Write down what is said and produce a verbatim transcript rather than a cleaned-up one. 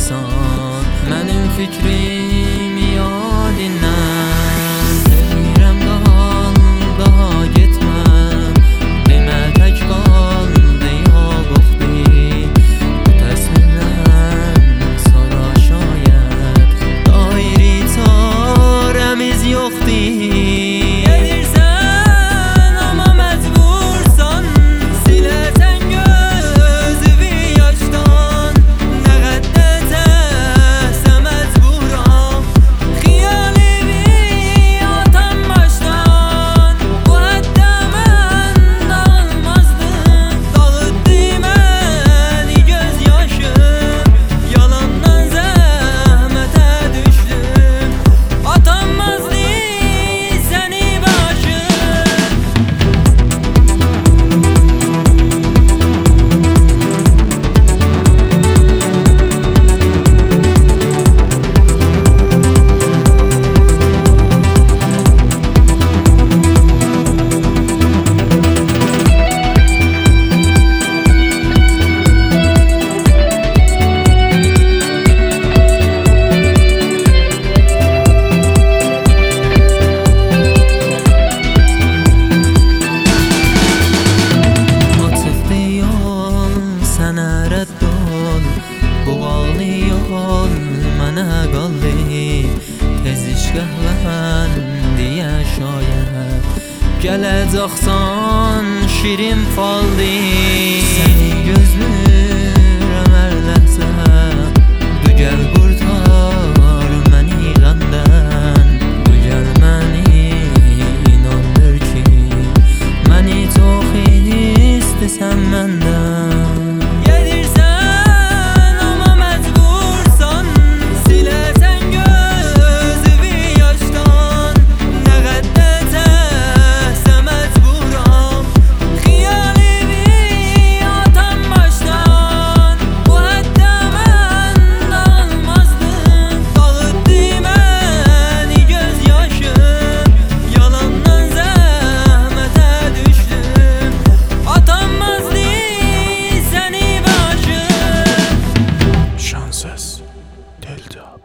qalsan mənim fikrim yadindən. Deyirəm qal, daha getməm, demə tək qaldı yoxdur. Bu təsvirdən sonra şayət dairi çarəmiz yoxdur. Bu bağlı yol mənə qaldı, tez işqəhlən deyə şayət gələcəksən şirin faldı. Səni gözlürəm hər ləhzə, dügəl qurtar məni qəmdən. Dügəl məni inandır ki, məni çox istəsən məndən. Delta.